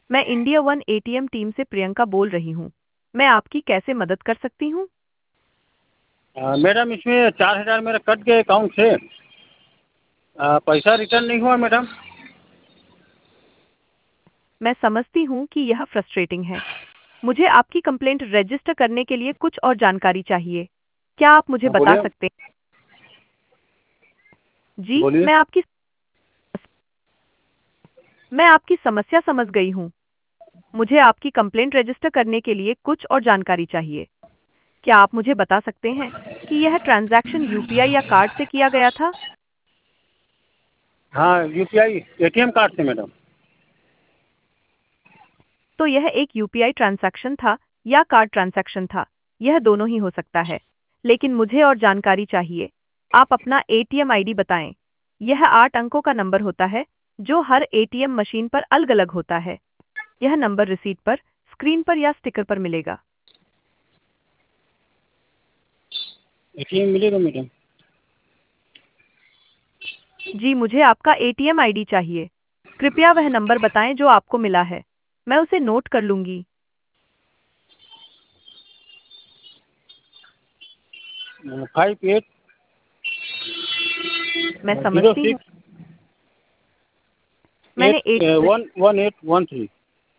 मैं India one ATM team से प्रियंका बोल रही हूँ। मैं आपकी कैसे मदद कर सकती हूँ? मैडम इसमें 4,000 मेरा कट गया अकाउंट से। पैसा रिटर्न नहीं हुआ मैडम। मैं समझती हूँ कि यह फ्रस्ट्रेटिंग है। मुझे आपकी कंप्लेंट रजिस्टर करने के लिए कुछ और जानकारी चाहिए। क्या आप मुझे हाँ, बता बोलिए। सकते हैं? जी, बोलिए। मैं आपकी समस्या समझ गई हूँ। मुझे आपकी कंप्लेंट रजिस्टर करने के लिए कुछ और जानकारी चाहिए। क्या आप मुझे बता सकते हैं कि यह ट्रांजैक्शन यूपीआई या कार्ड से किया गया था? हाँ, यूपीआई एटीएम कार्ड से मैडम। तो यह एक यूपीआई ट्रांजैक्शन था या कार्ड ट्रांजैक्शन था? यह दोनों ही हो सकता है, लेकिन मुझे और जानकारी चाहिए। आप अपना एटीएम आईडी बताएं। यह 8 अंकों का नंबर होता है जो हर एटीएम मशीन पर अलग-अलग होता है। यह नंबर रिसीट पर, स्क्रीन पर या स्टिकर पर मिलेगा। एटीएम मिलेगा मैडम। जी, मुझे आपका एटीएम आईडी चाहिए। कृपया वह नंबर बताएं जो आपको मिला है। मैं उसे नोट कर लूंगी। 58 मैं जीरो समझती हूँ। सिक्स मैंने एट वन 1813।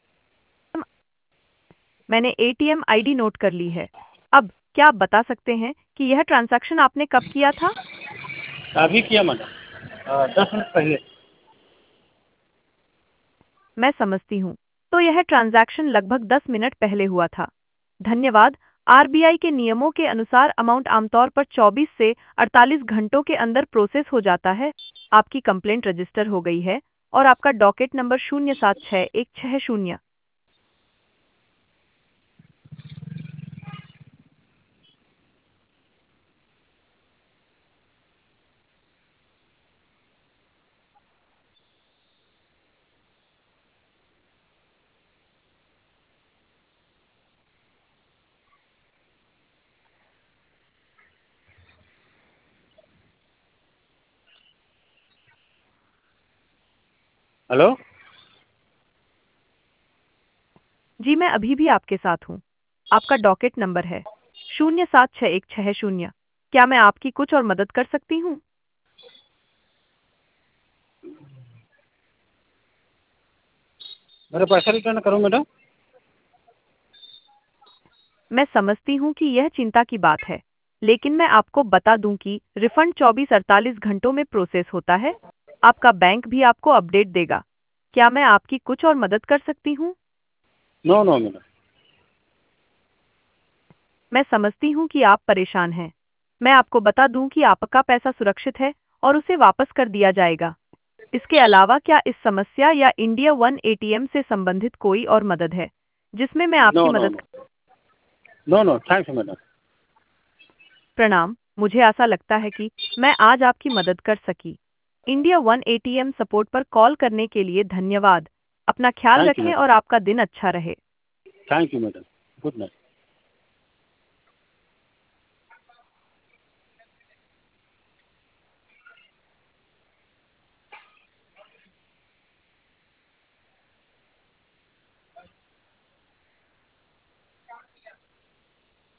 मैंने एटीएम आईडी नोट कर ली है। अब क्या आप बता सकते हैं कि यह ट्रांजैक्शन आपने कब किया था? अभी किया मैडम, 10 मिनट पहले। मैं समझती हूँ। तो यह ट्रांजैक्शन लगभग 10 मिनट पहले हुआ था। धन्यवाद। आरबीआई के नियमों के अनुसार अमाउंट आमतौर पर 24 से 48 घंटों के अंदर प्रोसेस हो जाता है। आपकी कंप्लेंट रजिस्टर हो गई है और आपका डॉकेट नंबर 076160। हेलो। जी, मैं अभी भी आपके साथ हूँ। आपका डॉकेट नंबर है 076160। क्या मैं आपकी कुछ और मदद कर सकती हूँ? मेरा पैसा रिटर्न करो मैडम। मैं समझती हूँ कि यह चिंता की बात है, लेकिन मैं आपको बता दूं कि रिफंड 24-48 घंटों में प्रोसेस होता है। आपका बैंक भी आपको अपडेट देगा। क्या मैं आपकी कुछ और मदद कर सकती हूँ? No no madam. मैं समझती हूँ कि आप परेशान हैं। मैं आपको बता दूं कि आपका पैसा सुरक्षित है और उसे वापस कर दिया जाएगा। इसके अलावा क्या इस समस्या या इंडिया वन एटीएम से संबंधित कोई और मदद है जिसमें मैं नो आपकी नो मदद no no no, thanks madam. प्रणाम। मुझे ऐसा लगता है कि मैं आज आपकी मदद कर सकी। इंडिया वन एटीएम सपोर्ट पर कॉल करने के लिए धन्यवाद। अपना ख्याल थैंक यू रखें मैडम। और आपका दिन अच्छा रहे। Thank you madam. Good night.